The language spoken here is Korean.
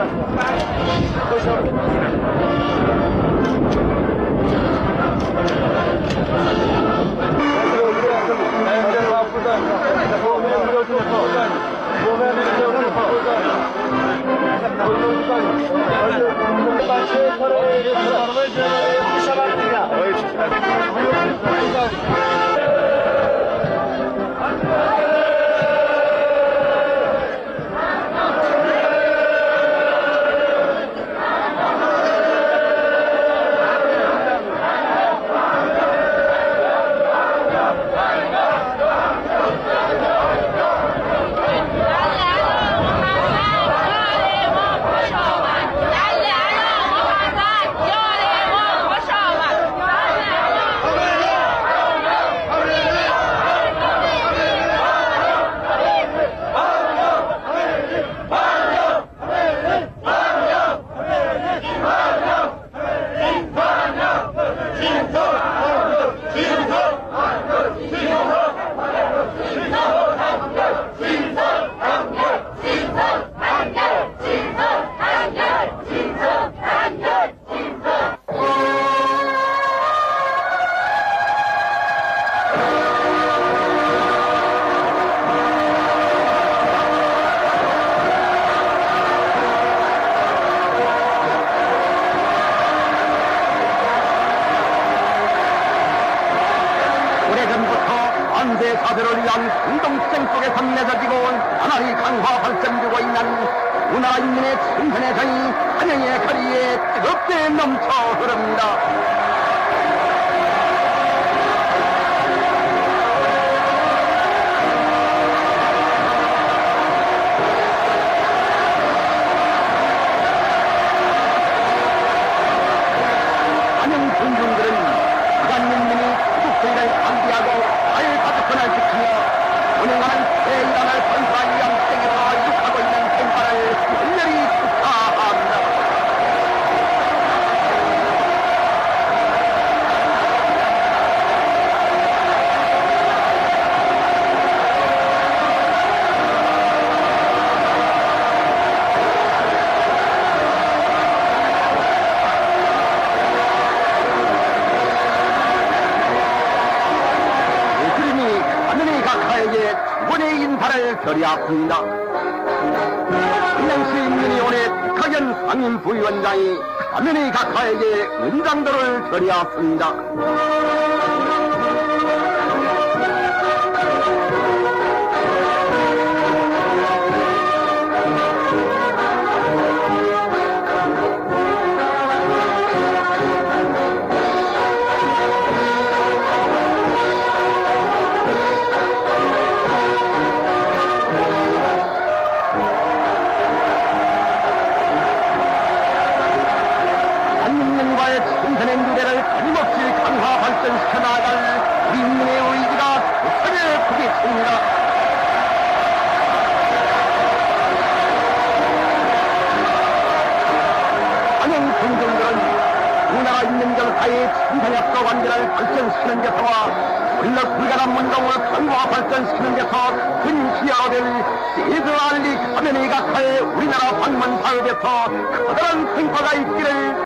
사대를 위한 운동투쟁 속에 맺어지고 나날이 강화 발전되고 있는 우리나라 인민의 충분의 정이 한영의 거리에 뜨겁게 넘쳐 흐릅니다. 이번의 인사를 결의하옵니다. 안양시 인민위원회 박학연 상임부위원장이 가면의 각하에게 은장도를 결의하옵니다. 발전시켜 나갈 우리 인민의 의지가 세상에 부딪힙니다. 안양 군중들은 우리나라 인민정사의 친선협조 관계를 발전시키는 데서와 권력 불가한 운동을 강화 발전시키는 데서 근시하게 될 세드 알리 가면의 각하의 우리나라 방문 사업에서 커다란 성과가 있기를